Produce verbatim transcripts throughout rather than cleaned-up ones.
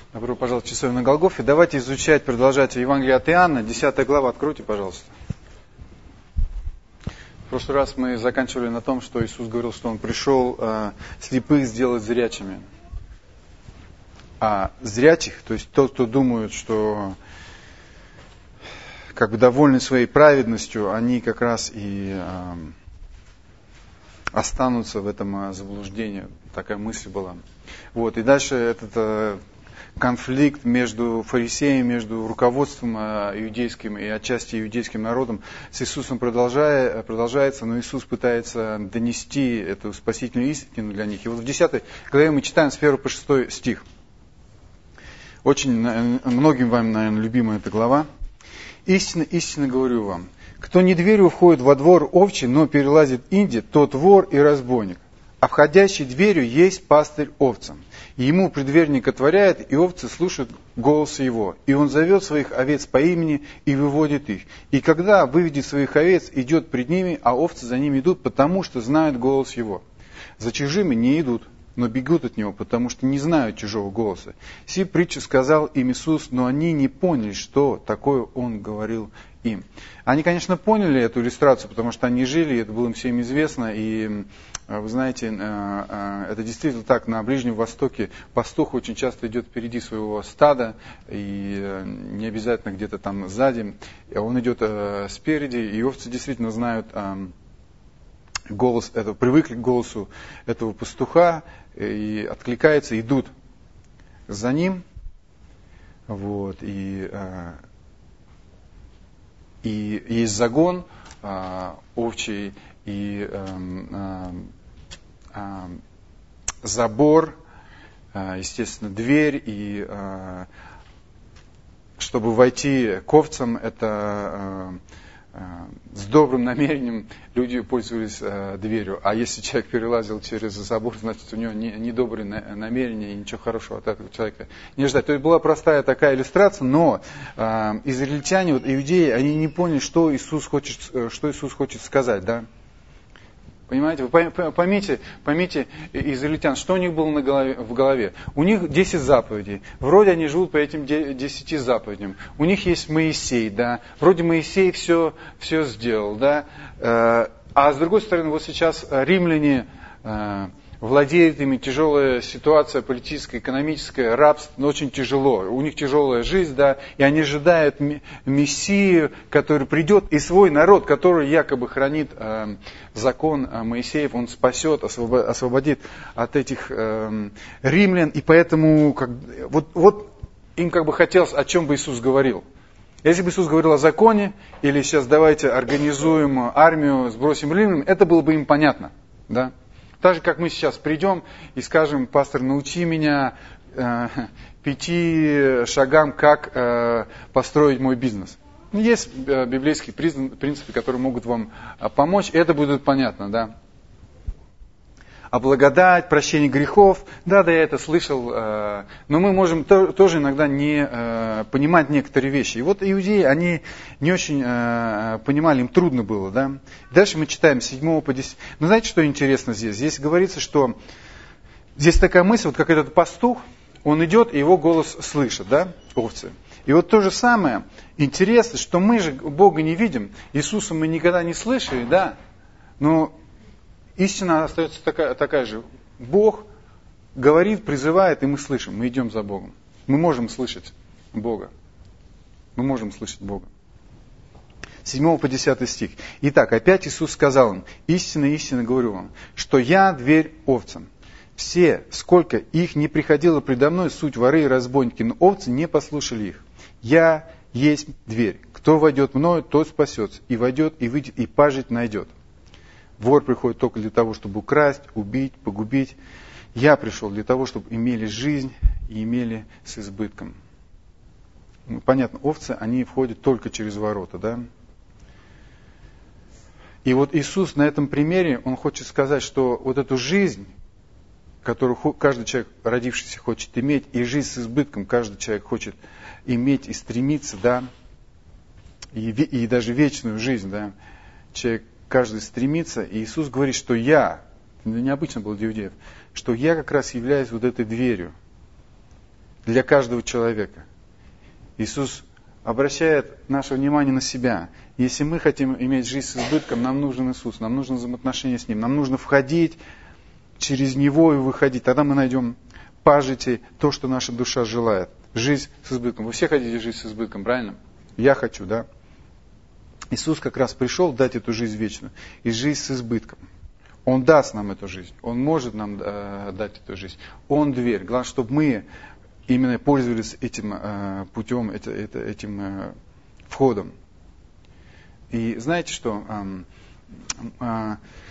Добро пожаловать в часовню на Голгофе. Давайте изучать, продолжать Евангелие от Иоанна, десятая глава. Откройте, пожалуйста. В прошлый раз мы заканчивали на том, что Иисус говорил, что Он пришел э, слепых сделать зрячими. А зрячих, то есть тот, кто думает, что как бы довольны своей праведностью, они как раз и э, останутся в этом заблуждении. Такая мысль была. Вот. И дальше этот э, конфликт между фарисеями, между руководством иудейским и отчасти иудейским народом с Иисусом продолжая, продолжается, но Иисус пытается донести эту спасительную истину для них. И вот в десятой главе мы читаем с первого по шестой стих. Очень многим вам, наверное, любимая эта глава. «Истинно, истинно говорю вам, кто не дверью входит во двор овчий, но перелазит инди, тот вор и разбойник. А входящий дверью есть пастырь овцам. И ему предверник отворяет, и овцы слушают голос его. И он зовет своих овец по имени и выводит их. И когда выведет своих овец, идет пред ними, а овцы за ними идут, потому что знают голос его. За чужими не идут, но бегут от него, потому что не знают чужого голоса. Сии притчу сказал им Иисус, но они не поняли, что такое Он говорил им». Они, конечно, поняли эту иллюстрацию, потому что они жили, это было им всем известно, и вы знаете, это действительно так, на Ближнем Востоке пастух очень часто идет впереди своего стада, и не обязательно где-то там сзади, он идет спереди, и овцы действительно знают голос этого, привыкли к голосу этого пастуха, и откликаются, идут за ним, вот, и, и есть загон овчий, и забор, естественно, дверь, и чтобы войти к овцам, это с добрым намерением люди пользовались дверью. А если человек перелазил через забор, значит, у него недобрые намерения, и ничего хорошего от этого человека не ждать. То есть была простая такая иллюстрация, но израильтяне, вот, иудеи, они не поняли, что Иисус хочет, что Иисус хочет сказать, да? Понимаете, вы поймите, поймите израильтян, что у них было на голове, в голове. У них десять заповедей. Вроде они живут по этим десяти заповедям. У них есть Моисей, да. Вроде Моисей все, все сделал, да. А с другой стороны, вот сейчас римляне владеют ими, тяжелая ситуация политическая, экономическая, рабство, но очень тяжело. У них тяжелая жизнь, да, и они ожидают Мессию, который придет, и свой народ, который якобы хранит э, закон Моисеев, он спасет, освободит от этих э, римлян, и поэтому как, вот, вот им как бы хотелось, о чем бы Иисус говорил. Если бы Иисус говорил о законе, или сейчас давайте организуем армию, сбросим римлян, это было бы им понятно, да. Так же, как мы сейчас придем и скажем: пастор, научи меня э, пяти шагам, как э, построить мой бизнес. Есть э, библейские принципы, которые могут вам э, помочь, и это будет понятно, да. А благодать, прощение грехов, да, да, я это слышал, э, но мы можем то, тоже иногда не э, понимать некоторые вещи. И вот иудеи, они не очень э, понимали, им трудно было, да. Дальше мы читаем с седьмого по десятый. Но знаете, что интересно здесь? Здесь говорится, что здесь такая мысль, вот как этот пастух, он идет, и его голос слышит, да, овцы. И вот то же самое, интересно, что мы же Бога не видим, Иисуса мы никогда не слышали, да, но истина остается такая, такая же. Бог говорит, призывает, и мы слышим, мы идем за Богом. Мы можем слышать Бога. Мы можем слышать Бога. С седьмого по десятый стих. Итак, опять Иисус сказал им: истинно, истинно говорю вам, что я дверь овцам. Все, сколько их не приходило предо мной, суть воры и разбойники, но овцы не послушали их. Я есть дверь. Кто войдет мною, тот спасется. И войдет, и выйдет, и пажить найдет. Вор приходит только для того, чтобы украсть, убить, погубить. Я пришел для того, чтобы имели жизнь и имели с избытком. Ну, понятно, овцы, они входят только через ворота, да? И вот Иисус на этом примере, Он хочет сказать, что вот эту жизнь, которую каждый человек, родившийся, хочет иметь, и жизнь с избытком каждый человек хочет иметь и стремиться, да? И, и даже вечную жизнь, да? Человек Каждый стремится, и Иисус говорит, что я, необычно было для иудеев, что я как раз являюсь вот этой дверью. для каждого человека. Иисус обращает наше внимание на себя. Если мы хотим иметь жизнь с избытком, нам нужен Иисус, нам нужно взаимоотношения с Ним, нам нужно входить через Него и выходить. Тогда мы найдем пажити то, что наша душа желает. Жизнь с избытком. Вы все хотите жить с избытком, правильно? Я хочу, да? Иисус как раз пришел дать эту жизнь вечную. И жизнь с избытком. Он даст нам эту жизнь. Он может нам э, дать эту жизнь. Он дверь. Главное, чтобы мы именно пользовались этим э, путем, это, это, этим э, входом. И знаете что? Э, э,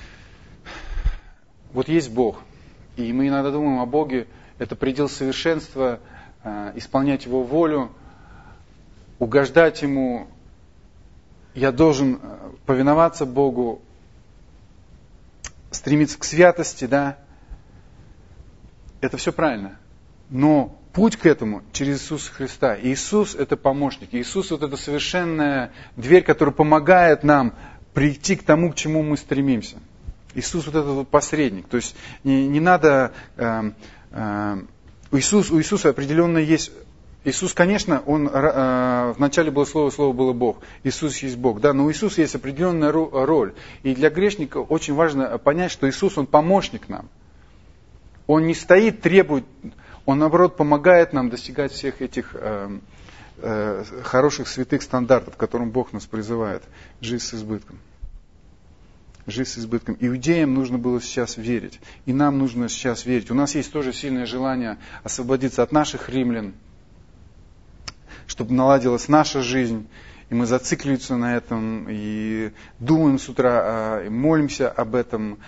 вот есть Бог. И мы иногда думаем о Боге. Это предел совершенства. Э, исполнять Его волю. Угождать Ему. Я должен повиноваться Богу. Стремиться к святости, да, это все правильно. Но путь к этому через Иисуса Христа. И Иисус это помощник. И Иисус вот эта совершенная дверь, которая помогает нам прийти к тому, к чему мы стремимся. Иисус вот этот вот посредник. То есть не, не надо... Э, э, у, Иисус, у Иисуса определенно есть... Иисус, конечно, он, э, вначале было Слово, Слово было Бог. Иисус есть Бог, да, но у Иисуса есть определенная роль. И для грешника очень важно понять, что Иисус, Он помощник нам. Он не стоит, требует, Он, наоборот, помогает нам достигать всех этих э, э, хороших святых стандартов, к которым Бог нас призывает. Жизнь с избытком. Жизнь с избытком. Иудеям нужно было сейчас верить. И нам нужно сейчас верить. У нас есть тоже сильное желание освободиться от наших римлян, чтобы наладилась наша жизнь, и мы зацикливаемся на этом, и думаем с утра, и молимся об этом,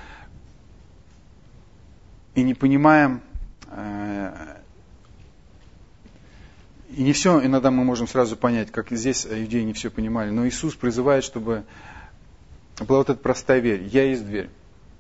и не понимаем, и не все иногда мы можем сразу понять, как здесь иудеи не все понимали, но Иисус призывает, чтобы была вот эта простая дверь. Я есть дверь.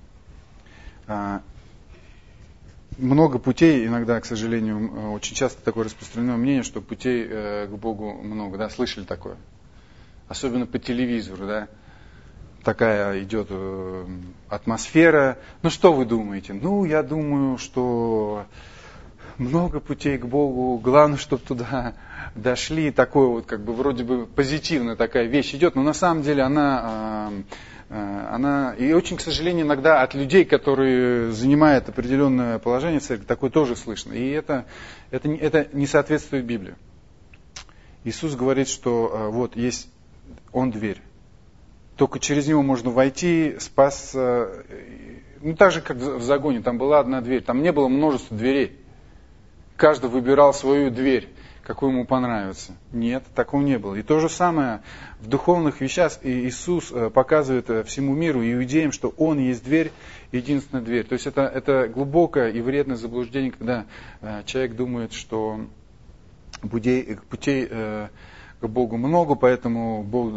Много путей, иногда, к сожалению, очень часто такое распространенное мнение, что путей к Богу много, да, слышали такое? Особенно по телевизору, да, такая идет атмосфера. Ну, что вы думаете? Ну, я думаю, что много путей к Богу, главное, чтобы туда дошли, такое вот, как бы, вроде бы позитивная такая вещь идет, но на самом деле она... Она, и очень, к сожалению, иногда от людей, которые занимают определенное положение в церкви, такое тоже слышно. И это, это, это не соответствует Библии. Иисус говорит, что вот есть Он дверь. Только через Него можно войти, спасться. Ну, так же, как в загоне, там была одна дверь. Там не было множества дверей. Каждый выбирал свою дверь, какую ему понравится. Нет, такого не было. И то же самое в духовных вещах Иисус показывает всему миру, иудеям, что Он есть дверь, единственная дверь. То есть это, это глубокое и вредное заблуждение, когда человек думает, что путей, путей к Богу много, поэтому, Бог,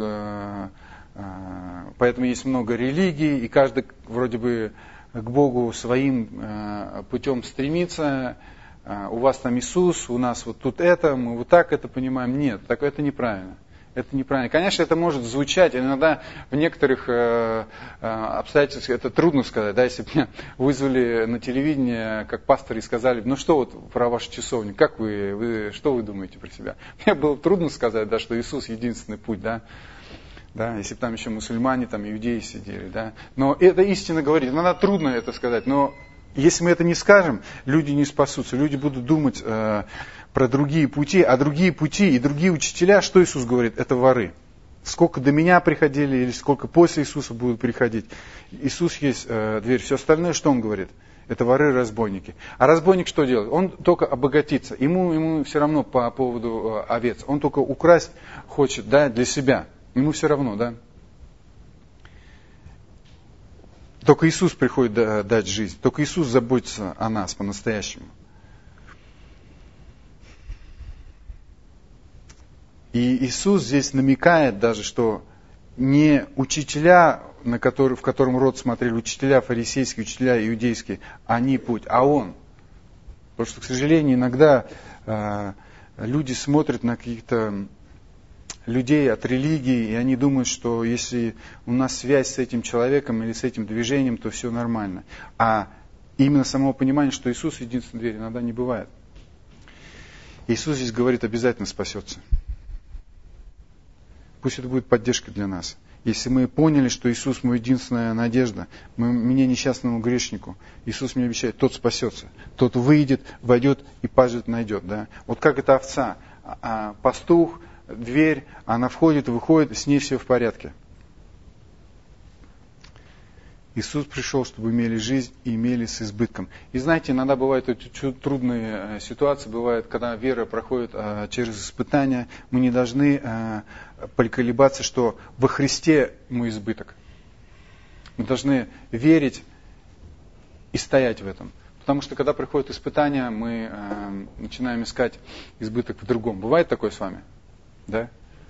поэтому есть много религий, и каждый вроде бы к Богу своим путем стремится. У вас там Иисус, у нас вот тут это, мы вот так это понимаем. Нет, так это неправильно. Это неправильно. Конечно, это может звучать, иногда в некоторых э, э, обстоятельствах это трудно сказать. Да, если бы меня вызвали на телевидение, как пастор, и сказали, ну что вот про вашу часовню, как вы, вы, что вы думаете про себя? Мне было трудно сказать, да, что Иисус единственный путь, да. Да, если бы там еще мусульмане, там иудеи сидели, да. Но это истинно говорить. Иногда трудно это сказать, но если мы это не скажем, люди не спасутся. Люди будут думать э, про другие пути, а другие пути и другие учителя, что Иисус говорит, это воры. Сколько до меня приходили или сколько после Иисуса будут приходить. Иисус есть э, дверь. Все остальное, что Он говорит? Это воры-разбойники. А разбойник что делает? Он только обогатится. Ему, ему все равно по поводу э, овец. Он только украсть хочет, да, для себя. Ему все равно, да. Только Иисус приходит дать жизнь. Только Иисус заботится о нас по-настоящему. И Иисус здесь намекает даже, что не учителя, на который, в котором род смотрели, учителя фарисейские, учителя иудейские, они путь, а Он. Потому что, к сожалению, иногда э, люди смотрят на каких-то людей от религии, и они думают, что если у нас связь с этим человеком или с этим движением, то все нормально. А именно само понимание, что Иисус единственная дверь, иногда не бывает. Иисус здесь говорит, обязательно спасется. Пусть это будет поддержкой для нас. Если мы поняли, что Иисус мой единственная надежда, мы, мне несчастному грешнику, Иисус мне обещает, тот спасется, тот выйдет, войдет и пажит найдет. Да? Вот как эта овца, а пастух, дверь, она входит, выходит, с ней все в порядке. Иисус пришел, чтобы имели жизнь и имели с избытком. И знаете, иногда бывают трудные ситуации, бывает, когда вера проходит через испытания, мы не должны поколебаться, что во Христе мой избыток. Мы должны верить и стоять в этом. Потому что когда приходят испытания, мы начинаем искать избыток в другом. Бывает такое с вами? Да?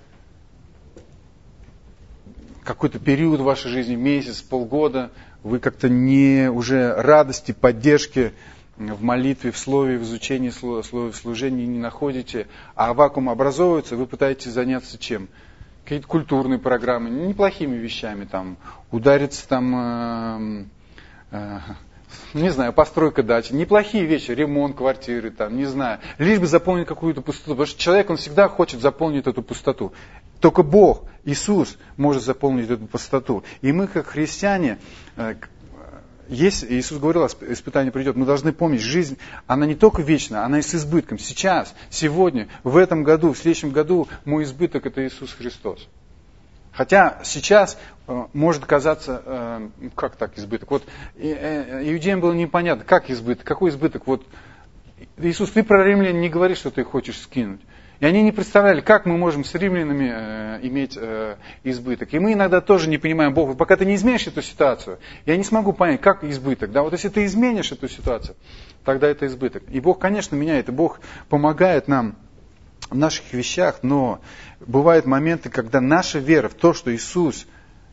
Какой-то период в вашей жизни, месяц, полгода, вы как-то не уже радости, поддержки в молитве, в слове, в изучении слова, в служении не находите, а вакуум образовывается, вы пытаетесь заняться чем? Какие-то культурные программы, неплохими вещами, там, удариться там, э, э, не знаю, постройка дачи, неплохие вещи, ремонт квартиры, там, не знаю, лишь бы заполнить какую-то пустоту, потому что человек, он всегда хочет заполнить эту пустоту. Только Бог, Иисус, может заполнить эту пустоту. И мы, как христиане, есть, Иисус говорил, испытание придет, мы должны помнить, жизнь, она не только вечна, она и с избытком. Сейчас, сегодня, в этом году, в следующем году мой избыток – это Иисус Христос. Хотя сейчас э, может казаться, э, как так избыток? Вот э, иудеям было непонятно, как избыток, какой избыток? Вот Иисус, ты про римлян не говоришь, что ты хочешь скинуть. И они не представляли, как мы можем с римлянами э, иметь э, избыток. И мы иногда тоже не понимаем, Бог, пока ты не изменишь эту ситуацию, я не смогу понять, как избыток. Да? Вот если ты изменишь эту ситуацию, тогда это избыток. И Бог, конечно, меняет, и Бог помогает нам в наших вещах, но бывают моменты, когда наша вера в то, что Иисус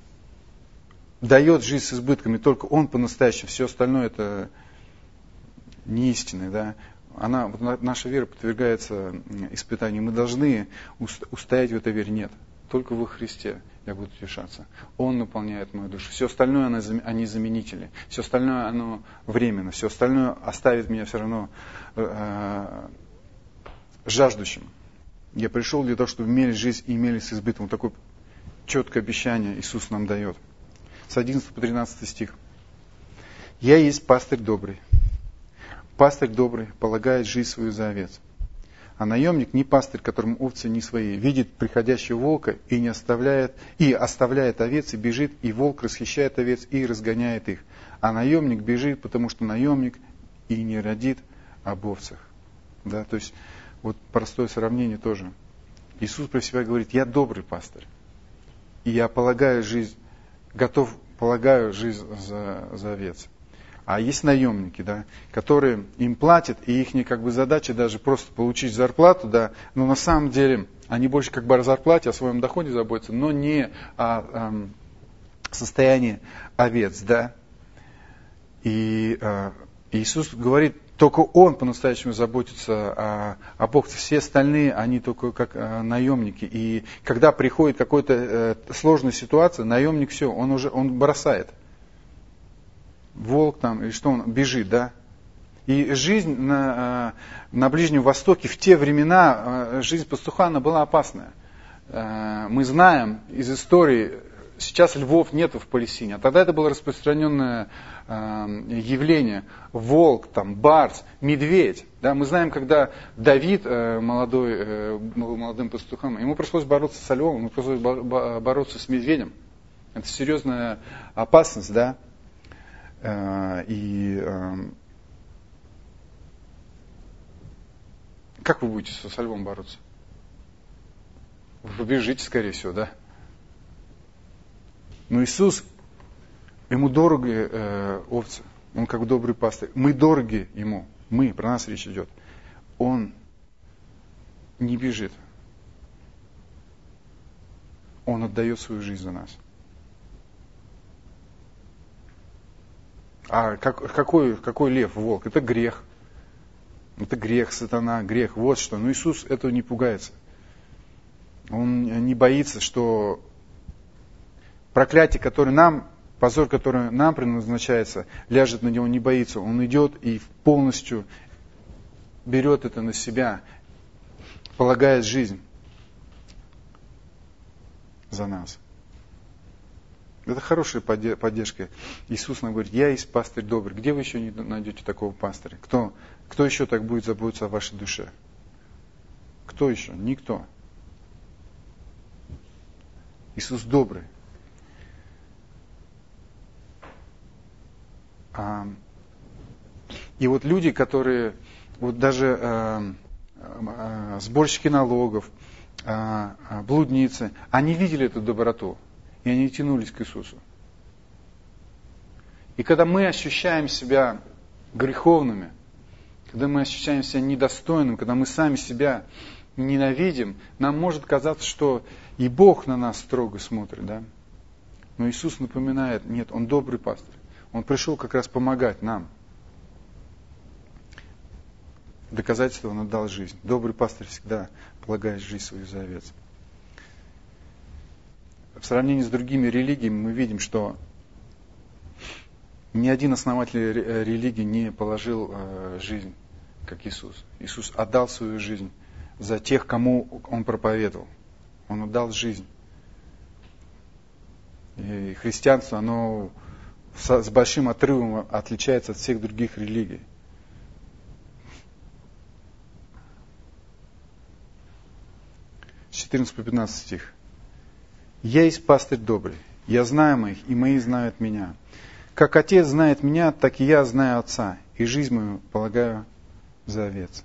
дает жизнь с избытками, только Он по-настоящему, все остальное это не истина, да. Она, наша вера подвергается испытанию. Мы должны устоять в этой вере. Нет. Только во Христе я буду утешаться. Он наполняет мою душу. Все остальное, они заменители. Все остальное, оно временно. Все остальное оставит меня все равно э, жаждущим. Я пришел для того, чтобы имели жизнь и имели с избытком. Вот такое четкое обещание Иисус нам дает. С одиннадцатого по тринадцатый стих. «Я есть пастырь добрый. Пастырь добрый полагает жизнь свою за овец. А наемник не пастырь, которому овцы не свои, видит приходящего волка и не оставляет, и оставляет овец, и бежит, и волк расхищает овец и разгоняет их. А наемник бежит, потому что наемник и не родит об овцах». Да, то есть, вот простое сравнение тоже. Иисус про себя говорит, я добрый пастырь. И я полагаю жизнь, готов, полагаю жизнь за, за овец. А есть наемники, да, которые им платят, и их как бы задача даже просто получить зарплату, да, но на самом деле они больше как бы о зарплате, о своем доходе заботятся, но не о, о состоянии овец, да. И э, Иисус говорит, только Он по-настоящему заботится о, о Боге. Все остальные, они только как э, наемники. И когда приходит какая-то э, сложная ситуация, наемник все, он уже он бросает. Волк там, или что он, бежит, да? И жизнь на, на Ближнем Востоке в те времена, жизнь пастуха, она была опасная. Мы знаем из истории, сейчас львов нету в Палестине, а тогда это было распространенное явление. Волк, там, барс, медведь. Да? Мы знаем, когда Давид, молодой, молодым пастухом, ему пришлось бороться со львом, ему пришлось бороться с медведем. Это серьезная опасность, да? И как вы будете со львом бороться? Вы побежите, скорее всего, да? Но Иисус, ему дороги э, овцы, он как добрый пастырь. Мы дороги ему, мы, про нас речь идет. Он не бежит. Он отдает свою жизнь за нас. А как, какой, какой лев, волк? Это грех. Это грех, сатана, грех. Вот что. Но Иисус этого не пугается. Он не боится, что проклятие, которое нам, позор, который нам предназначается, ляжет на него, не боится. Он идет и полностью берет это на себя. полагает жизнь за нас. Это хорошая поддержка. Иисус нам говорит: я есть пастырь добрый. Где вы еще не найдете такого пастыря? Кто, кто еще так будет заботиться о вашей душе? Кто еще? Никто. Иисус добрый. И вот люди, которые, вот даже э, э, сборщики налогов, э, блудницы, они видели эту доброту, и они тянулись к Иисусу. И когда мы ощущаем себя греховными, когда мы ощущаем себя недостойным, когда мы сами себя ненавидим, нам может казаться, что и Бог на нас строго смотрит, да? Но Иисус напоминает: нет, Он добрый пастырь. Он пришел как раз помогать нам. Доказательство: Он отдал жизнь. Добрый пастырь всегда полагает жизнь свою за овец. В сравнении с другими религиями мы видим, что ни один основатель религии не положил жизнь, как Иисус. Иисус отдал свою жизнь за тех, кому Он проповедовал. Он отдал жизнь. И христианство, оно с большим отрывом отличается от всех других религий. С четырнадцатого по пятнадцатый стих. «Я есть пастырь добрый, я знаю моих, и мои знают меня. Как Отец знает меня, так и я знаю Отца, и жизнь мою полагаю за овец».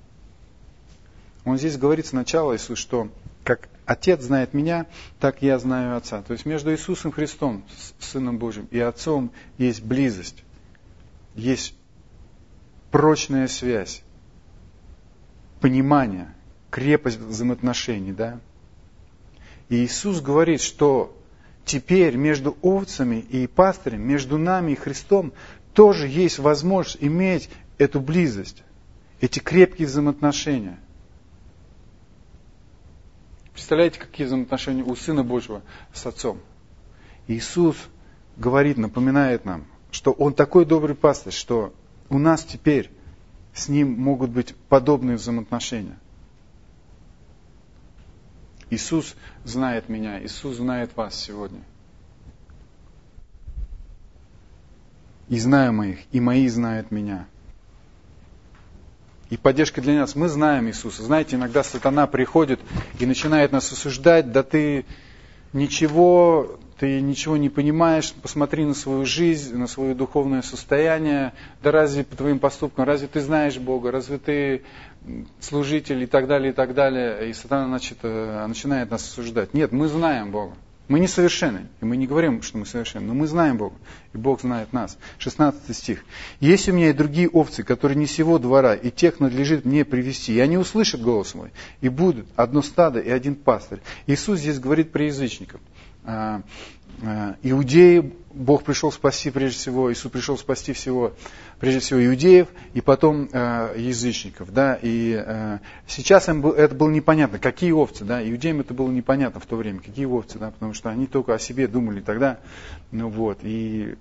Он здесь говорит сначала, Иисус, что как Отец знает меня, так я знаю Отца. То есть между Иисусом Христом, Сыном Божьим, и Отцом есть близость, есть прочная связь, понимание, крепость взаимоотношений, да? И Иисус говорит, что теперь между овцами и пастырем, между нами и Христом тоже есть возможность иметь эту близость, эти крепкие взаимоотношения. Представляете, какие взаимоотношения у Сына Божьего с Отцом? Иисус говорит, напоминает нам, что Он такой добрый пастырь, что у нас теперь с Ним могут быть подобные взаимоотношения. Иисус знает меня, Иисус знает вас сегодня. И знаю моих, и мои знают меня. И поддержка для нас. Мы знаем Иисуса. Знаете, иногда сатана приходит и начинает нас осуждать. Да ты ничего, ты ничего не понимаешь. Посмотри на свою жизнь, на свое духовное состояние. Да разве по твоим поступкам, разве ты знаешь Бога, разве ты служитель и так далее, и так далее. И сатана значит, начинает нас осуждать. Нет, мы знаем Бога. Мы несовершенны, и мы не говорим, что мы совершенны, но мы знаем Бога, и Бог знает нас. шестнадцатый стих. «Есть у меня и другие овцы, которые не сего двора, и тех надлежит мне привести. И они услышат голос мой, и будут одно стадо и один пастырь». Иисус здесь говорит про язычников. Иудеи Бог пришел спасти прежде всего, Иисус пришел спасти всего, прежде всего иудеев и потом э, язычников. Да? И э, сейчас им был, это было непонятно, какие овцы. Да? Иудеям это было непонятно в то время, какие овцы, да? Потому что они только о себе думали тогда. Ну, вот, и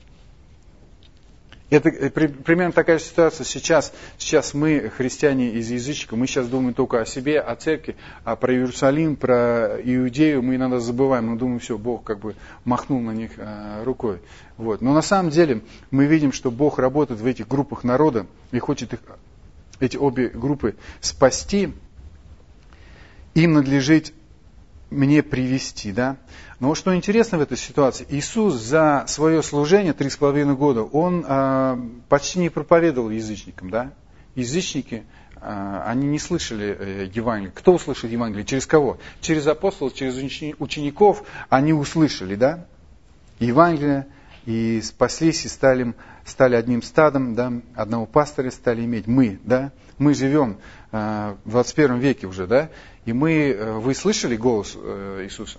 это примерно такая же ситуация сейчас. Сейчас мы, христиане из язычников, мы сейчас думаем только о себе, о церкви, а про Иерусалим, про Иудею мы иногда забываем. Мы думаем, все, Бог как бы махнул на них рукой. Вот. Но на самом деле мы видим, что Бог работает в этих группах народа и хочет их, эти обе группы спасти. Им надлежит мне привести, да. Но вот что интересно в этой ситуации, Иисус за свое служение три с половиной года, Он а, почти не проповедовал язычникам, да. Язычники, а, они не слышали Евангелие. Кто услышал Евангелие? Через кого? Через апостолов, через учеников они услышали, да, Евангелие, и спаслись, и стали, стали одним стадом, да, одного пастыря стали иметь. Мы, да, мы живем а, в двадцать первом веке уже, да, и мы, вы слышали голос Иисуса?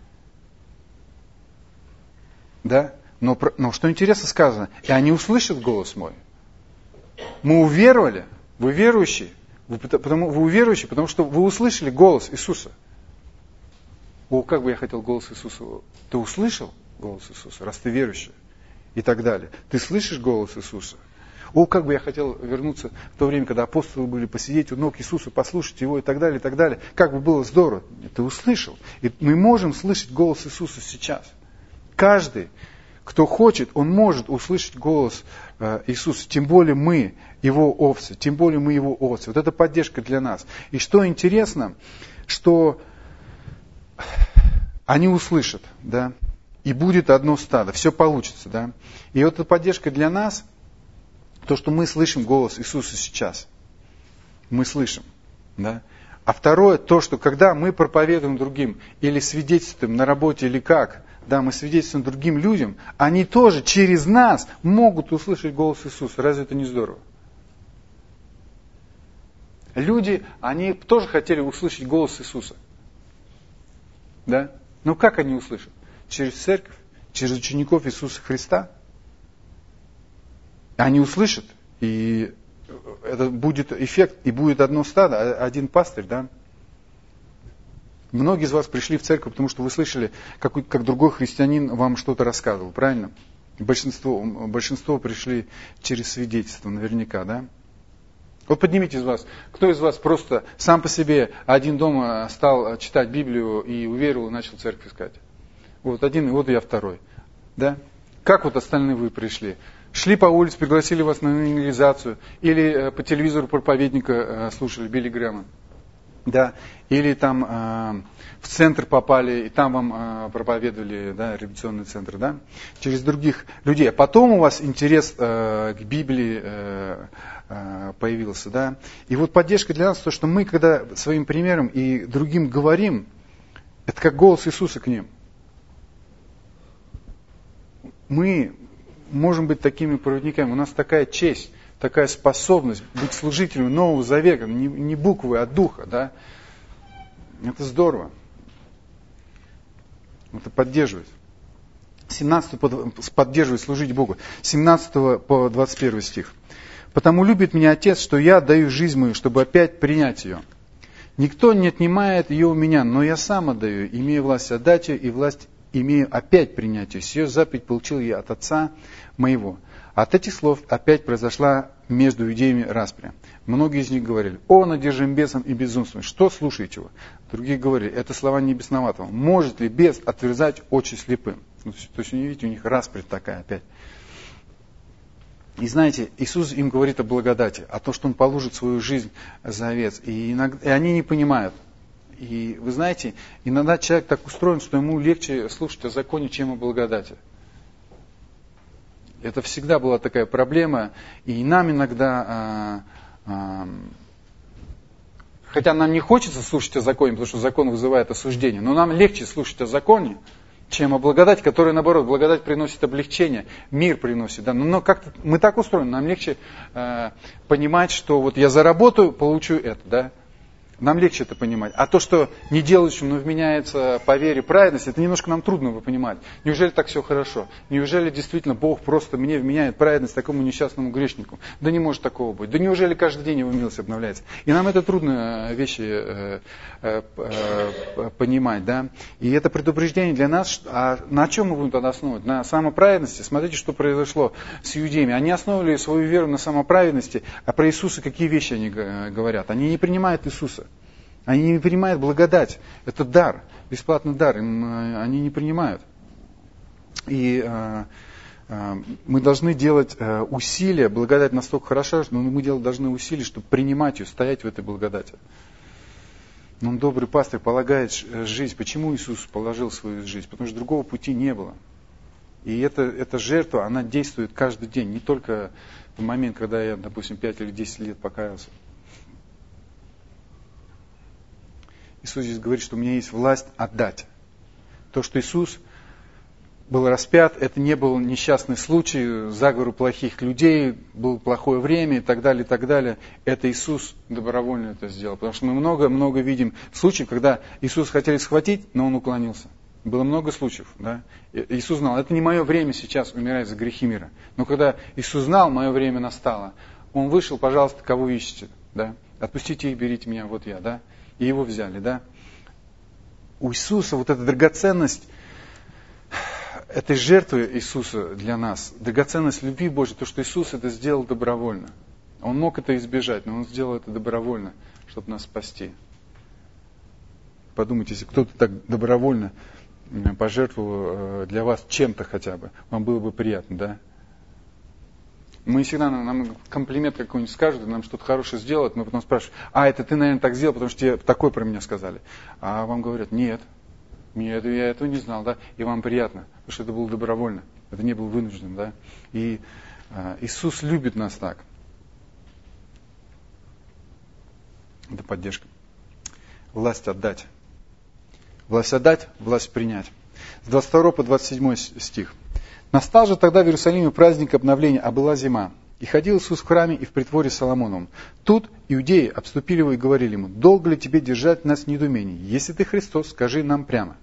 Да? Но, но что интересно сказано, и они услышат голос мой. Мы уверовали, вы верующие, вы, потому, вы уверующие, потому что вы услышали голос Иисуса. О, как бы я хотел голос Иисуса. Ты услышал голос Иисуса, раз ты верующий? И так далее. Ты слышишь голос Иисуса? О, как бы я хотел вернуться в то время, когда апостолы были, посидеть у ног Иисуса, послушать Его и так далее, и так далее. Как бы было здорово. Ты услышал. И мы можем слышать голос Иисуса сейчас. Каждый, кто хочет, он может услышать голос Иисуса. Тем более мы Его овцы. Тем более мы Его овцы. Вот это поддержка для нас. И что интересно, что они услышат, да, и будет одно стадо, все получится, да. И вот эта поддержка для нас, то, что мы слышим голос Иисуса сейчас. Мы слышим, да. А второе, то, что когда мы проповедуем другим, или свидетельствуем на работе, или как, да, мы свидетельствуем другим людям, они тоже через нас могут услышать голос Иисуса. Разве это не здорово? Люди, они тоже хотели услышать голос Иисуса. Да? Но как они услышат? Через церковь, через учеников Иисуса Христа. Они услышат, и это будет эффект, и будет одно стадо, один пастырь, да? Многие из вас пришли в церковь, потому что вы слышали, как, как другой христианин вам что-то рассказывал, правильно? Большинство, большинство пришли через свидетельство, наверняка, да? Вот поднимите из вас, кто из вас просто сам по себе один дома стал читать Библию и уверовал, и начал церковь искать? Вот один, и вот я второй. Да? Как вот остальные вы пришли? Шли по улице, пригласили вас на евангелизацию, или по телевизору проповедника слушали Билли Грэма, да? Или там э, в центр попали, и там вам э, проповедовали, да, революционный центр, да? Через других людей. А потом у вас интерес э, к Библии э, э, появился, да? И вот поддержка для нас, то, что мы, когда своим примером и другим говорим, это как голос Иисуса к ним. Мы можем быть такими проводниками. У нас такая честь, такая способность быть служителями Нового Завета, не, не буквы, а духа, да? Это здорово. Это поддерживает. семнадцатый поддерживает служить Богу. семнадцатый по двадцать первый стих. «Потому любит меня Отец, что я отдаю жизнь мою, чтобы опять принять ее. Никто не отнимает ее у меня, но я сам отдаю, имея власть отдать ее и власть имею опять принять ее. Сию заповедь получил я от Отца моего». От этих слов опять произошла между иудеями распря. Многие из них говорили: «О, одержим бесом и безумством, что слушаете его?» Другие говорили: «Это слова не бесноватого. Может ли бес отверзать очи слепым?» То есть, видите, у них распря такая опять. И знаете, Иисус им говорит о благодати, о том, что Он положит свою жизнь за овец. И, иногда, и они не понимают. И вы знаете, иногда человек так устроен, что ему легче слушать о законе, чем о благодати. Это всегда была такая проблема, и нам иногда, а, а, хотя нам не хочется слушать о законе, потому что закон вызывает осуждение, но нам легче слушать о законе, чем о благодати, которая, наоборот, благодать приносит облегчение, мир приносит. Да? Но, но как-то мы так устроены, нам легче а, понимать, что вот я заработаю, получу это, да? Нам легче это понимать. А то, что не делающим, но вменяется по вере праведность, это немножко нам трудно понимать. Неужели так все хорошо? Неужели действительно Бог просто мне вменяет праведность такому несчастному грешнику? Да не может такого быть. Да неужели каждый день Его милость обновляется? И нам это трудно вещи э, э, э, понимать. Да? И это предупреждение для нас. А на чем мы будем тогда основывать? На самоправедности? Смотрите, что произошло с иудеями. Они основывали свою веру на самоправедности, а про Иисуса какие вещи они говорят? Они не принимают Иисуса. Они не принимают благодать. Это дар, бесплатный дар. Им, они не принимают. И э, э, мы должны делать э, усилия. Благодать настолько хороша, что мы делать должны усилия, чтобы принимать ее, стоять в этой благодати. Но он, добрый пастырь, полагает жизнь. Почему Иисус положил свою жизнь? Потому что другого пути не было. И эта, эта жертва, она действует каждый день. Не только в момент, когда я, допустим, пять или десять лет покаялся. Иисус здесь говорит, что у меня есть власть отдать. То, что Иисус был распят, это не был несчастный случай, заговору плохих людей, было плохое время и так далее, и так далее. Это Иисус добровольно это сделал. Потому что мы много-много видим случаев, когда Иисус хотели схватить, но Он уклонился. Было много случаев. Да? Иисус знал, это не мое время сейчас умирать за грехи мира. Но когда Иисус знал, мое время настало, Он вышел: пожалуйста, кого ищете? Да? Отпустите их, берите меня, вот я. Да? И Его взяли, да? У Иисуса вот эта драгоценность, этой жертвы Иисуса для нас, драгоценность любви Божьей, то, что Иисус это сделал добровольно. Он мог это избежать, но Он сделал это добровольно, чтобы нас спасти. Подумайте, если кто-то так добровольно пожертвовал для вас чем-то хотя бы, вам было бы приятно, да? Мы всегда, нам комплимент какой-нибудь скажут, нам что-то хорошее сделают, мы потом спрашиваем, а, это ты, наверное, так сделал, потому что тебе такое про меня сказали. А вам говорят, нет, нет, я этого не знал, да? И вам приятно, потому что это было добровольно, это не был вынужден, да? И а, Иисус любит нас так. Это поддержка. Власть отдать. Власть отдать, власть принять. С двадцать второго по двадцать седьмой стих. «Настал же тогда в Иерусалиме праздник обновления, а была зима. И ходил Иисус в храме и в притворе Соломоновом. Тут иудеи обступили его и говорили ему, долго ли тебе держать нас в недоумении? Если ты Христос, скажи нам прямо».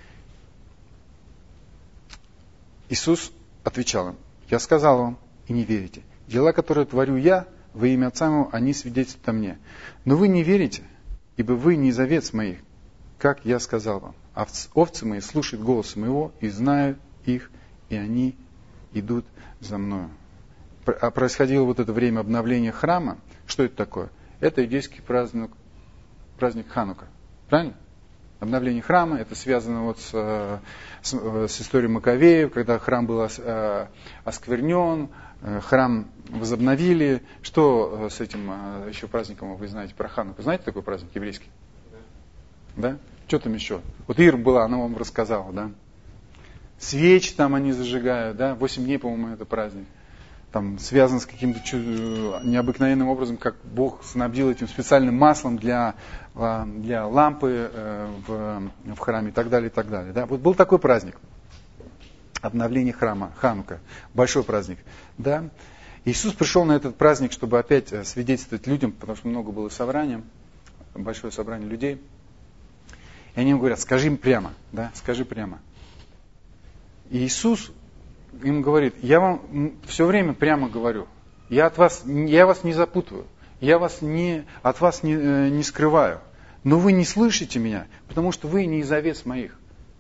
Иисус отвечал им, «Я сказал вам, и не верите. Дела, которые творю я, во имя Отца моего, они свидетельствуют о мне. Но вы не верите, ибо вы не из овец моих, как я сказал вам. Овцы мои слушают голоса моего, и знаю их, и они идут за мною». А происходило вот это время обновления храма. Что это такое? Это иудейский праздник, праздник Ханука. Правильно? Обновление храма, это связано вот с, с, с историей Маковеев, когда храм был осквернен, храм возобновили. Что с этим еще праздником вы знаете про Хануку? Знаете такой праздник еврейский? Да? Что там еще? Вот Ир была, она вам рассказала, да? Свечи там они зажигают, да? Восемь дней, по-моему, это праздник. Там связан с каким-то необыкновенным образом, как Бог снабдил этим специальным маслом для, для лампы в, в храме и так далее, и так далее. Да? Вот был такой праздник. Обновление храма, Ханука. Большой праздник. Да? Иисус пришел на этот праздник, чтобы опять свидетельствовать людям, потому что много было собрания, большое собрание людей. И они ему говорят, скажи им прямо, да? Скажи прямо. И Иисус им говорит, я вам все время прямо говорю, я, от вас, я вас не запутываю, я вас не, от вас не, не скрываю, но вы не слышите меня, потому что вы не из овец моих.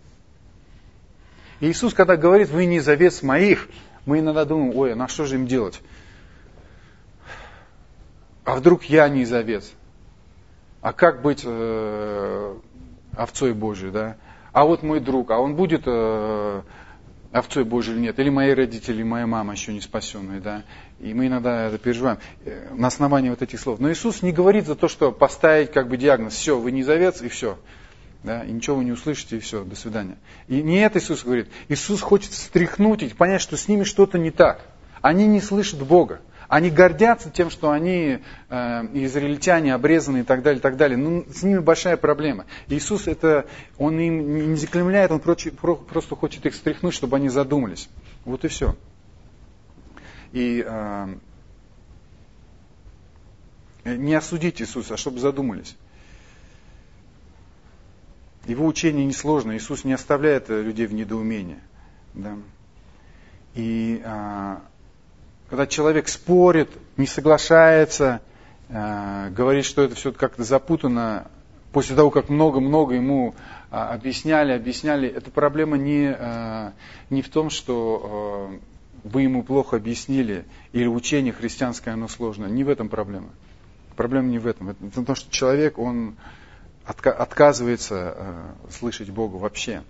И Иисус, когда говорит, вы не из овец моих, мы иногда думаем, ой, а на что же им делать? А вдруг я не из овец? А как быть э, овцой Божией, да? А вот мой друг, а он будет... Э, овцой Божией или нет, или мои родители, или моя мама еще не спасенные, да, и мы иногда это переживаем на основании вот этих слов. Но Иисус не говорит за то, что поставить как бы диагноз, все, вы не из овец, и все, да, и ничего вы не услышите, и все, до свидания. И не это Иисус говорит. Иисус хочет встряхнуть их, понять, что с ними что-то не так. Они не слышат Бога. Они гордятся тем, что они э, израильтяне, обрезаны и так далее, и так далее. Но с ними большая проблема. Иисус это, Он им не заклеймляет, Он просто хочет их встряхнуть, чтобы они задумались. Вот и все. И э, не осудить Иисуса, а чтобы задумались. Его учение несложно. Иисус не оставляет людей в недоумении. Да? И... Э, Когда человек спорит, не соглашается, э, говорит, что это все как-то запутано, после того, как много-много ему э, объясняли, объясняли, эта проблема не, э, не в том, что э, вы ему плохо объяснили, или учение христианское, оно сложное. Не в этом проблема. Проблема не в этом. Это в том, что человек, он отка- отказывается э, слышать Бога вообще.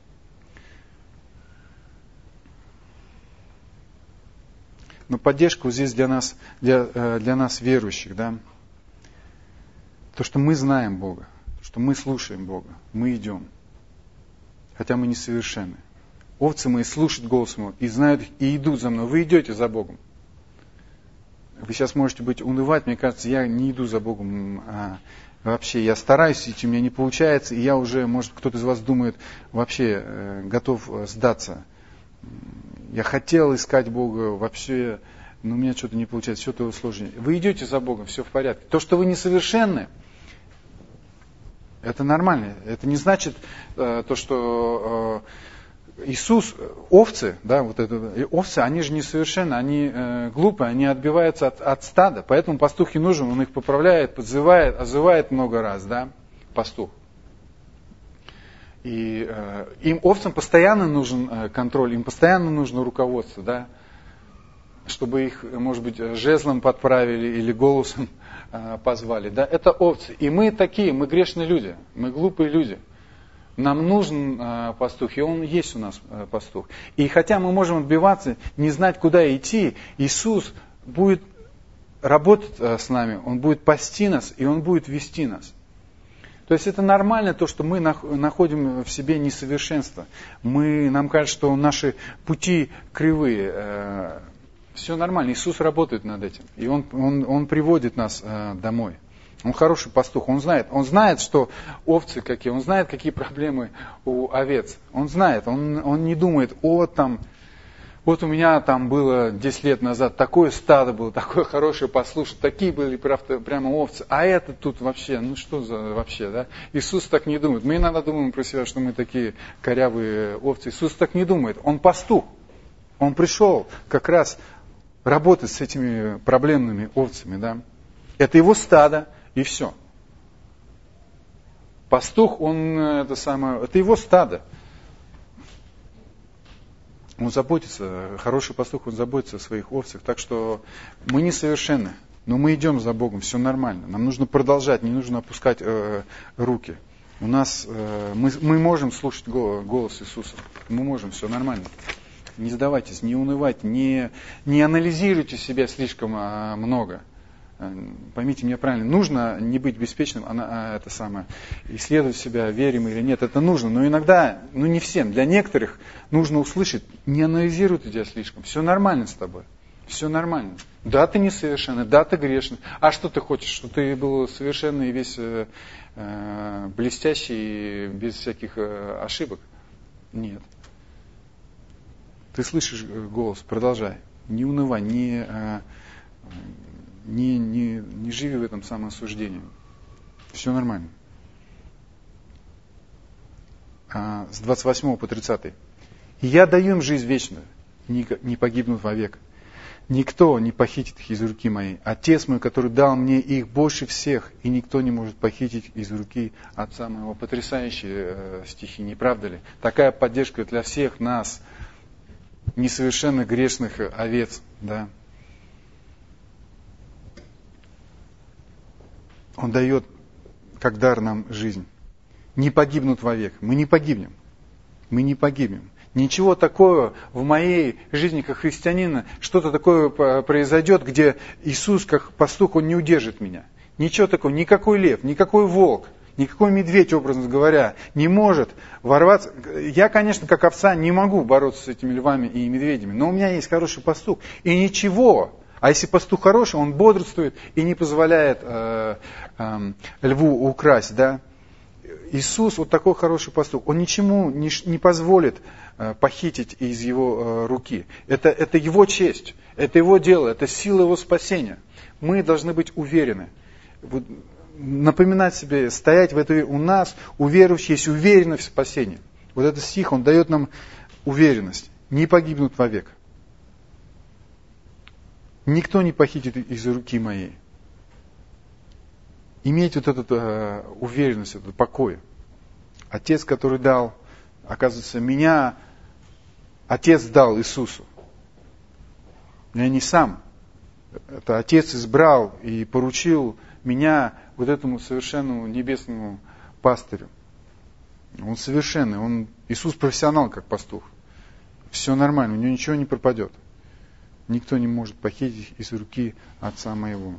Но поддержка вот здесь для нас, для, для нас верующих, да, то, что мы знаем Бога, что мы слушаем Бога, мы идем, хотя мы несовершенны. Овцы мои слушают голос мой и знают их, и идут за мной. Вы идете за Богом. Вы сейчас можете быть унывать, мне кажется, я не иду за Богом а, вообще. Я стараюсь идти, у меня не получается, и я уже, может, кто-то из вас думает, вообще э, готов сдаться. Я хотел искать Бога вообще, но у меня что-то не получается, все-то сложнее. Вы идете за Богом, все в порядке. То, что вы несовершенны, это нормально. Это не значит э, то, что э, Иисус, овцы, да, вот это, овцы, они же несовершенны, они э, глупые, они отбиваются от, от стада. Поэтому пастух и нужен, он их поправляет, подзывает, озывает много раз, да, пастух. И э, им, овцам, постоянно нужен э, контроль, им постоянно нужно руководство, да? Чтобы их, может быть, жезлом подправили или голосом э, позвали. Да? Это овцы. И мы такие, мы грешные люди, мы глупые люди. Нам нужен э, пастух, и он есть у нас э, пастух. И хотя мы можем отбиваться, не знать, куда идти, Иисус будет работать э, с нами, Он будет пасти нас, и Он будет вести нас. То есть это нормально, то, что мы находим в себе несовершенство. Мы, нам кажется, что наши пути кривые. Э, все нормально, Иисус работает над этим, и Он, он, он приводит нас э, домой. Он хороший пастух, он знает, он знает, что овцы какие, он знает, какие проблемы у овец. Он знает, он, он не думает, о, там, вот у меня там было десять лет назад такое стадо было, такое хорошее послушать, такие были правда, прямо овцы, а это тут вообще, ну что за вообще, да? Иисус так не думает. Мы иногда думаем про себя, что мы такие корявые овцы. Иисус так не думает, он пастух. Он пришел как раз работать с этими проблемными овцами, да? Это его стадо. И все. Пастух, он это самое, это его стадо. Он заботится, хороший пастух, он заботится о своих овцах. Так что мы несовершенны, но мы идем за Богом, все нормально. Нам нужно продолжать, не нужно опускать э, руки. У нас, э, мы, мы можем слушать голос Иисуса. Мы можем, все нормально. Не сдавайтесь, не унывайте, не, не анализируйте себя слишком э, много. Поймите меня правильно, нужно не быть беспечным, а, а это самое, исследовать себя, верим или нет, это нужно, но иногда, ну не всем, для некоторых нужно услышать, не анализируй тебя слишком, все нормально с тобой, все нормально. Да, ты несовершенный, да, ты грешный, а что ты хочешь, чтобы ты был совершенный и весь э, э, блестящий, без всяких э, ошибок? Нет. Ты слышишь голос, продолжай, не унывай, не... Э, Не, не, не живи в этом самоосуждении. Все нормально. А, с двадцать восьмого по тридцатый. «И я даю им жизнь вечную, не, не погибнут вовек. Никто не похитит их из руки моей. Отец мой, который дал мне их больше всех, и никто не может похитить из руки Отца моего». Потрясающие э, стихи, не правда ли? Такая поддержка для всех нас, несовершенно грешных овец, да. Он дает как дар нам жизнь. Не погибнут вовек. Мы не погибнем. Мы не погибнем. Ничего такого в моей жизни как христианина, что-то такое произойдет, где Иисус как пастух, Он не удержит меня. Ничего такого, никакой лев, никакой волк, никакой медведь, образно говоря, не может ворваться. Я, конечно, как овца не могу бороться с этими львами и медведями, но у меня есть хороший пастух. И ничего. А если пастух хороший, он бодрствует и не позволяет э, э, льву украсть. Да? Иисус, вот такой хороший пастух, он ничему не, не позволит э, похитить из его э, руки. Это, это его честь, это его дело, это сила его спасения. Мы должны быть уверены. Вот, напоминать себе, стоять в этой... У нас, у верующих, есть уверенность в спасении. Вот этот стих, он дает нам уверенность. Не погибнут вовек. Никто не похитит из руки моей. Иметь вот эту э, уверенность, этот покой. Отец, который дал, оказывается, меня, Отец дал Иисусу. Я не сам. Это Отец избрал и поручил меня вот этому совершенному небесному пастырю. Он совершенный, он, Иисус профессионал как пастух. Все нормально, у него ничего не пропадет. Никто не может похитить из руки Отца моего.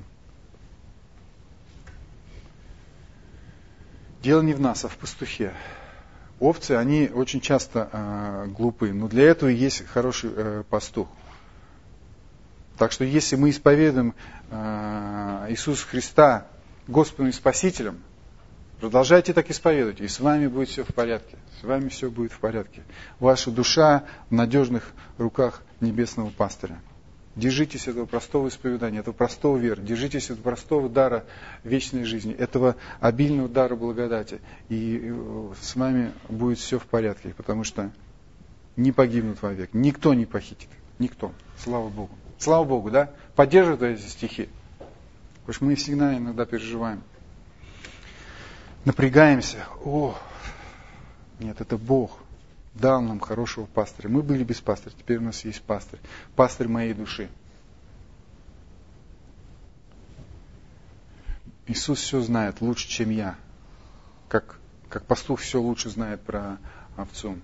Дело не в нас, а в пастухе. Овцы, они очень часто э, глупые, но для этого есть хороший э, пастух. Так что если мы исповедуем э, Иисуса Христа Господом и Спасителем, продолжайте так исповедовать, и с вами будет все в порядке. С вами все будет в порядке. Ваша душа в надежных руках небесного пастыря. Держитесь этого простого исповедания, этого простого веры. Держитесь этого простого дара вечной жизни, этого обильного дара благодати. И с вами будет все в порядке, потому что не погибнут вовек. Никто не похитит. Никто. Слава Богу. Слава Богу, да? Поддерживают эти стихи. Потому что мы всегда иногда переживаем. Напрягаемся. О, Нет, это Бог дал нам хорошего пастыря. Мы были без пастыря, теперь у нас есть пастырь. Пастырь моей души. Иисус все знает лучше, чем я. Как, как пастух все лучше знает про овцу.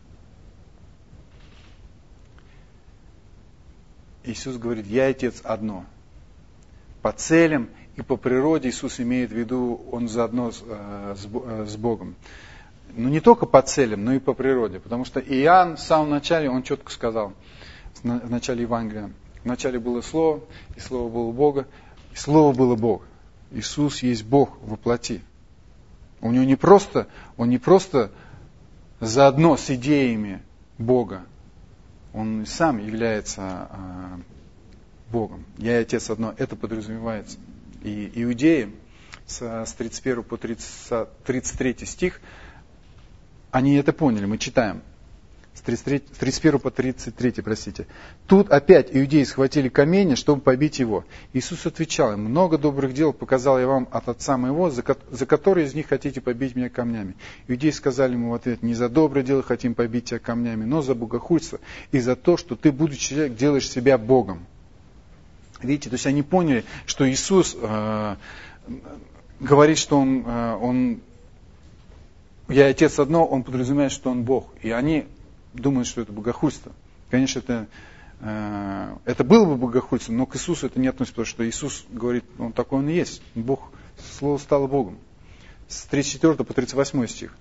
Иисус говорит, я и Отец одно. По целям и по природе Иисус имеет в виду, Он заодно с, с Богом. Но не только по целям, но и по природе. Потому что Иоанн в самом начале, он четко сказал, в начале Евангелия, в начале было Слово, и Слово было Бога, и Слово было Бог. Иисус есть Бог во плоти. У него не просто, он не просто заодно с идеями Бога, он сам является э, Богом. Я и Отец одно, это подразумевается. И иудеи с, с тридцать первого по тридцать третий стих, они это поняли, мы читаем. С тридцать первого по тридцать третий, простите. Тут опять иудеи схватили камень, чтобы побить его. Иисус отвечал им, много добрых дел показал я вам от Отца моего, за, ко- за которые из них хотите побить меня камнями. Иудеи сказали ему в ответ, не за доброе дело хотим побить тебя камнями, но за богохульство и за то, что ты, будучи человек, делаешь себя Богом. Видите, то есть они поняли, что Иисус э, говорит, что он, э, он, я и Отец одно, он подразумевает, что он Бог. И они думают, что это богохульство. Конечно, это, э, это было бы богохульством, но к Иисусу это не относится, потому что Иисус говорит, он такой он и есть. Бог, Слово стало Богом. С тридцать четвёртого по тридцать восьмой стих.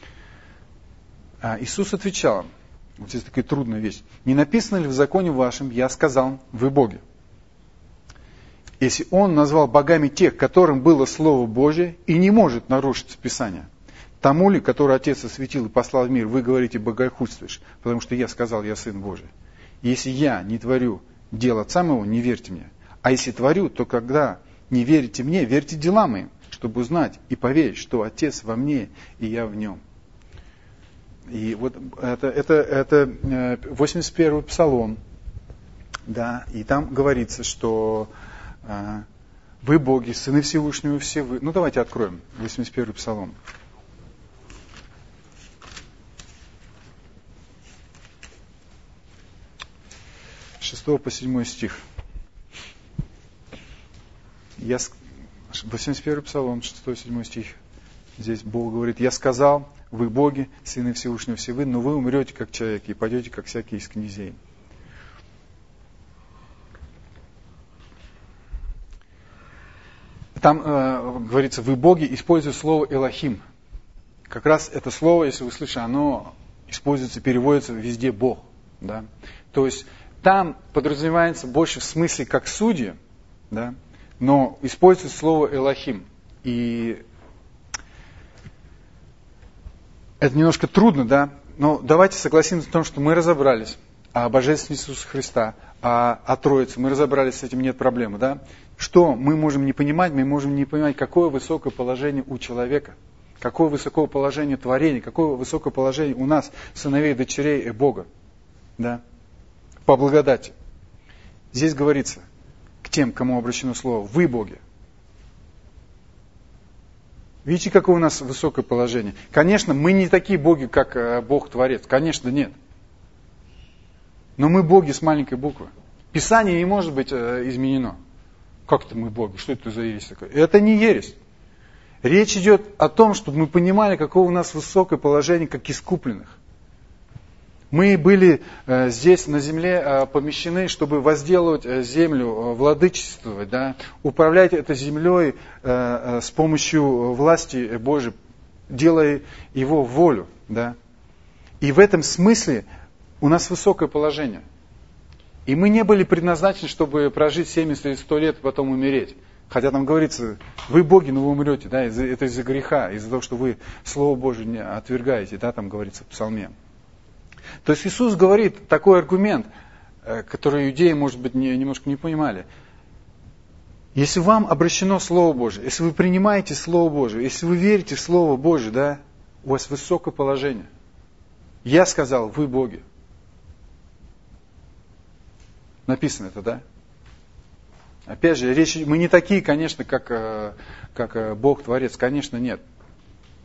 А Иисус отвечал, вот здесь такая трудная вещь. Не написано ли в законе вашем, я сказал, вы боги? Если он назвал богами тех, которым было Слово Божие, и не может нарушить Писание, тому ли, который Отец осветил и послал в мир, вы говорите, богохульствуешь, потому что я сказал, я Сын Божий. Если я не творю дел Отца моего, не верьте мне. А если творю, то когда не верите мне, верьте делам моим, чтобы узнать и поверить, что Отец во мне, и я в нем. И вот это, это, это восемьдесят первый Псалом, да, и там говорится, что э, вы боги, сыны Всевышнего, все вы. Ну, давайте откроем восемьдесят первый Псалом. шестой по седьмой стих. Я, восемьдесят первый Псалом, шестой седьмой стих. Здесь Бог говорит, я сказал, вы боги, сыны Всевышнего, все вы, но вы умрете как человек и пойдете как всякий из князей. Там э, говорится, вы боги, используя слово Элохим. Как раз это слово, если вы слышите, оно используется, переводится везде Бог. Да? То есть там подразумевается больше в смысле как судьи, да? Но используется слово Элохим. И это немножко трудно, да? Но давайте согласимся в том, что мы разобрались о божественности Иисуса Христа, о, о Троице. Мы разобрались, с этим нет проблемы, да? Что мы можем не понимать? Мы можем не понимать, какое высокое положение у человека, какое высокое положение творения, какое высокое положение у нас, сыновей и дочерей Бога, да? По благодати. Здесь говорится к тем, кому обращено слово, вы боги. Видите, какое у нас высокое положение? Конечно, мы не такие боги, как Бог-творец. Конечно, нет. Но мы боги с маленькой буквы. Писание не может быть изменено. Как это мы боги? Что это за ересь такая? Это не ересь. Речь идет о том, чтобы мы понимали, какое у нас высокое положение, как искупленных. Мы были э, здесь на земле э, помещены, чтобы возделывать э, землю, э, владычествовать, да, управлять этой землей э, э, с помощью власти Божией, делая его волю. Да. И в этом смысле у нас высокое положение. И мы не были предназначены, чтобы прожить семьдесят или сто лет и потом умереть. Хотя там говорится, вы боги, но вы умрете. Да, из-за, это из-за греха, из-за того, что вы Слово Божие не отвергаете. Да, там говорится в Псалме. То есть Иисус говорит такой аргумент, который иудеи, может быть, не, немножко не понимали. Если вам обращено Слово Божие, если вы принимаете Слово Божие, если вы верите в Слово Божие, да, у вас высокое положение. Я сказал, вы боги. Написано это, да? Опять же, речь, мы не такие, конечно, как, как Бог-творец. Конечно, нет.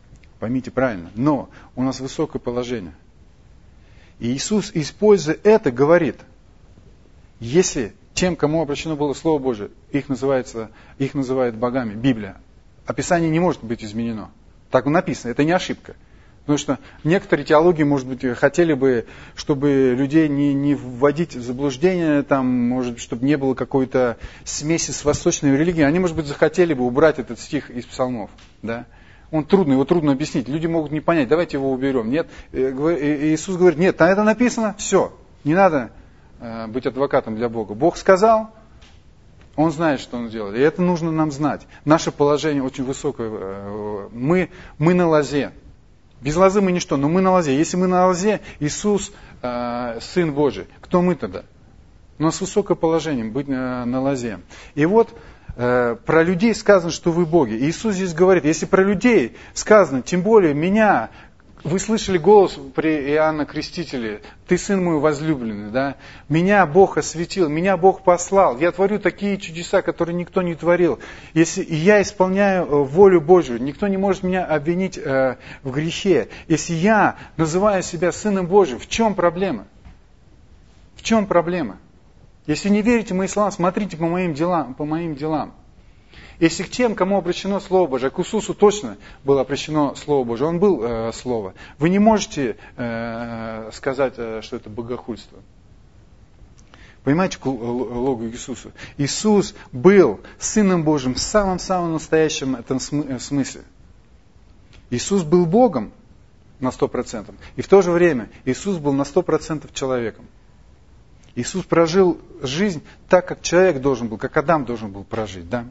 Поймите правильно. Но у нас высокое положение. И Иисус, используя это, говорит, если тем, кому обращено было Слово Божие, их, называется, их называют богами, Библия, описание не может быть изменено. Так написано, это не ошибка. Потому что некоторые теологии, может быть, хотели бы, чтобы людей не, не вводить в заблуждение, там, может быть, чтобы не было какой-то смеси с восточной религией. Они, может быть, захотели бы убрать этот стих из псалмов. Да? Он трудный, его трудно объяснить. Люди могут не понять, давайте его уберем. Нет, Иисус говорит, нет, там это написано, все, не надо быть адвокатом для Бога. Бог сказал, Он знает, что Он делает. И это нужно нам знать. Наше положение очень высокое. Мы, мы на лозе. Без лозы мы ничто, но мы на лозе. Если мы на лозе, Иисус э, Сын Божий, кто мы тогда? У нас высокое положение, быть э, на лозе. И вот э, про людей сказано, что вы боги. И Иисус здесь говорит, если про людей сказано, тем более меня, вы слышали голос при Иоанна Крестителе, ты сын мой возлюбленный, да? Меня Бог осветил, меня Бог послал. Я творю такие чудеса, которые никто не творил. Если я исполняю волю Божию, никто не может меня обвинить э, в грехе. Если я называю себя сыном Божьим, в чем проблема? В чем проблема? Если не верите в мои слова, смотрите по моим делам, по моим делам. Если к тем, кому обращено Слово Божие, а к Иисусу точно было обращено Слово Божие, Он был э, Слово, вы не можете э, сказать, э, что это богохульство. Понимаете логику Иисуса? Иисус был Сыном Божьим в самом-самом настоящем этом смысле. Иисус был Богом на сто процентов, и в то же время Иисус был на сто процентов человеком. Иисус прожил жизнь так, как человек должен был, как Адам должен был прожить, да?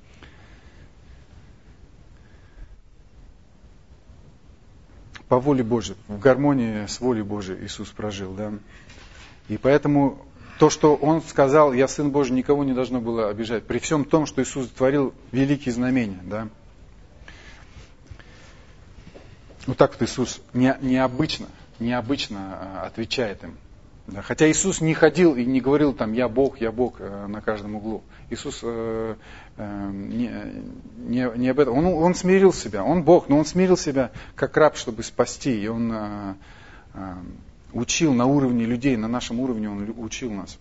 По воле Божией, в гармонии с волей Божией Иисус прожил, да. И поэтому то, что Он сказал, я Сын Божий, никого не должно было обижать. При всем том, что Иисус творил великие знамения, да. Вот так вот Иисус не, необычно, необычно отвечает им. Да. Хотя Иисус не ходил и не говорил там, я Бог, я Бог на каждом углу. Иисус э, э, не, не, не об этом. Он, он смирил себя, Он Бог, но Он смирил себя как раб, чтобы спасти. И Он э, э, учил на уровне людей, на нашем уровне Он учил нас.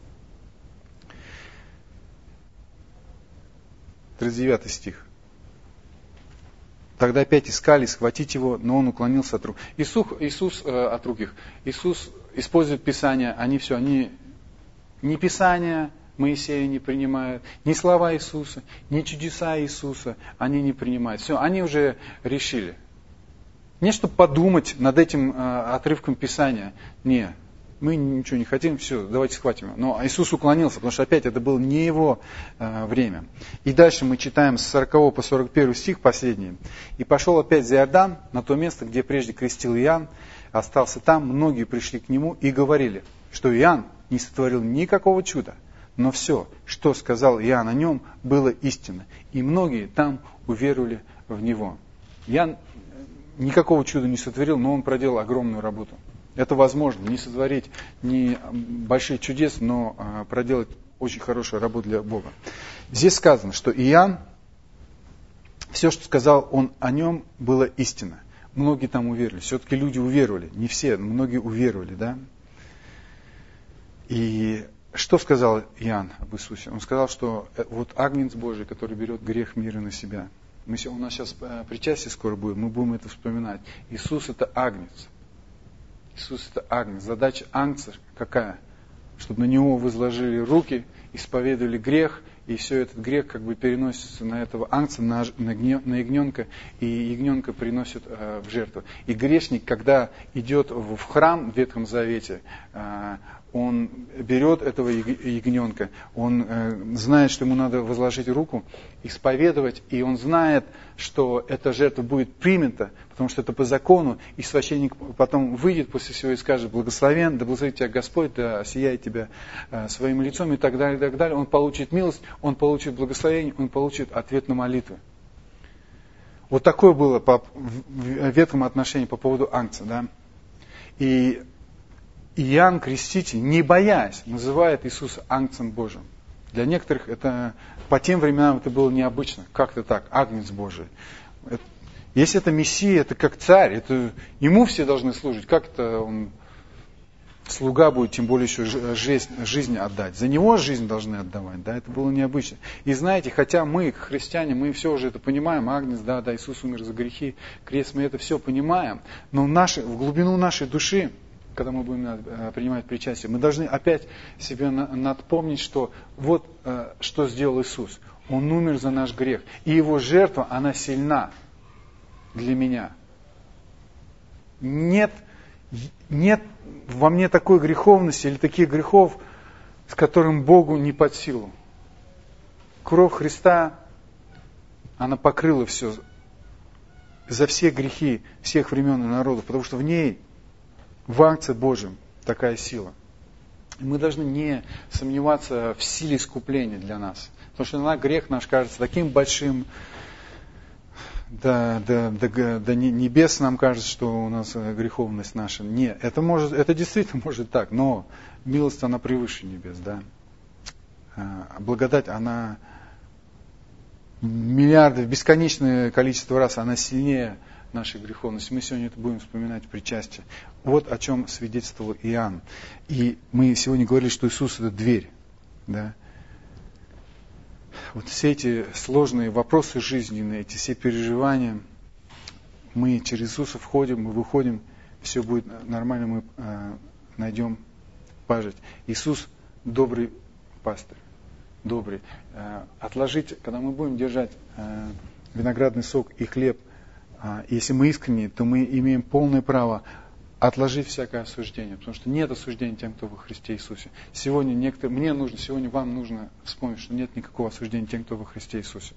тридцать девятый стих. Тогда опять искали схватить Его, но Он уклонился от рук. Иисус, Иисус э, от рук их. Иисус использует Писание, они все, они не Писание Моисея не принимают, ни слова Иисуса, ни чудеса Иисуса они не принимают. Все, они уже решили. Не чтобы подумать над этим э, отрывком Писания. Не, мы ничего не хотим, все, давайте схватим его. Но Иисус уклонился, потому что опять это было не его э, время. И дальше мы читаем с сорокового по сорок первый стих последний. «И пошел опять за Иордан, на то место, где прежде крестил Иоанн, остался там, многие пришли к нему и говорили, что Иоанн не сотворил никакого чуда, но все, что сказал Иоанн о нем, было истинно. И многие там уверовали в него». Иоанн никакого чуда не сотворил, но он проделал огромную работу. Это возможно, не сотворить не больших чудес, но проделать очень хорошую работу для Бога. Здесь сказано, что Иоанн, все, что сказал он о нем, было истинно. Многие там уверовали. Все-таки люди уверовали. Не все, но многие уверовали, да? И что сказал Иоанн об Иисусе? Он сказал, что вот Агнец Божий, который берет грех мира на себя. Мы, у нас сейчас причастие скоро будет, мы будем это вспоминать. Иисус это Агнец. Иисус это Агнец. Задача Агнца какая? Чтобы на Него возложили руки, исповедовали грех, и все этот грех как бы переносится на этого Агнца, на, на, на ягненка, и ягненка приносят э, в жертву. И грешник, когда идет в храм в Ветхом Завете, э, он берет этого ягненка, он э, знает, что ему надо возложить руку, исповедовать, и он знает, что эта жертва будет принята, потому что это по закону, и священник потом выйдет после всего и скажет: благословен, да благословит тебя Господь, да осияет тебя э, своим лицом, и так далее, и так далее. Он получит милость, он получит благословение, он получит ответ на молитвы. Вот такое было по, в ветхом отношении по поводу Агнца, да. И Иоанн Креститель, не боясь, называет Иисуса Агнцем Божьим. Для некоторых это, по тем временам это было необычно. Как-то так, Агнец Божий. Если это Мессия, это как царь, это ему все должны служить. Как это он слуга будет, тем более еще жизнь, жизнь отдать. За него жизнь должны отдавать, да, это было необычно. И знаете, хотя мы, христиане, мы все уже это понимаем, Агнец, да, да, Иисус умер за грехи, крест, мы это все понимаем, но в, нашей, в глубину нашей души, когда мы будем принимать причастие, мы должны опять себе напомнить, что вот что сделал Иисус. Он умер за наш грех, и Его жертва, она сильна для меня. Нет Нет во мне такой греховности или таких грехов, с которым Богу не под силу. Кровь Христа, она покрыла все за все грехи всех времен и народов, потому что в ней, в акте Божьем, такая сила. И мы должны не сомневаться в силе искупления для нас. Потому что иногда грех наш кажется таким большим, до, до, до, до небес нам кажется, что у нас греховность наша. Нет, это, может, это действительно может так, но милость, она превыше небес, да. Благодать, она миллиарды, бесконечное количество раз, она сильнее нашей греховности. Мы сегодня это будем вспоминать в причастии. Вот о чем свидетельствовал Иоанн. И мы сегодня говорили, что Иисус — это дверь, да. Вот все эти сложные вопросы жизненные, эти все переживания, мы через Иисуса входим, мы выходим, все будет нормально, мы э, найдем пажить. Иисус добрый пастырь, добрый. Э, отложить, когда мы будем держать э, виноградный сок и хлеб, э, если мы искренние, то мы имеем полное право отложить всякое осуждение, потому что нет осуждения тем, кто во Христе Иисусе. Сегодня некоторые, мне нужно, сегодня вам нужно вспомнить, что нет никакого осуждения тем, кто во Христе Иисусе.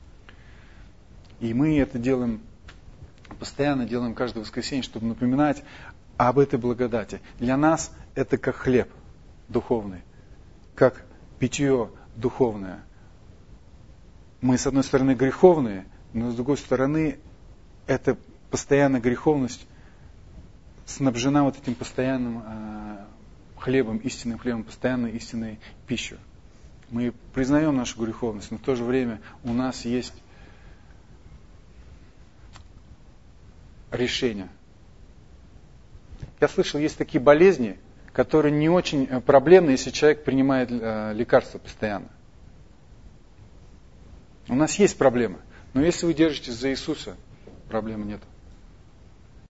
И мы это делаем, постоянно делаем каждое воскресенье, чтобы напоминать об этой благодати. Для нас это как хлеб духовный, как питье духовное. Мы, с одной стороны, греховные, но с другой стороны, эта постоянная греховность снабжена вот этим постоянным э, хлебом, истинным хлебом, постоянной истинной пищей. Мы признаем нашу греховность, но в то же время у нас есть решение. Я слышал, есть такие болезни, которые не очень проблемны, если человек принимает э, лекарства постоянно. У нас есть проблемы, но если вы держитесь за Иисуса, проблемы нет.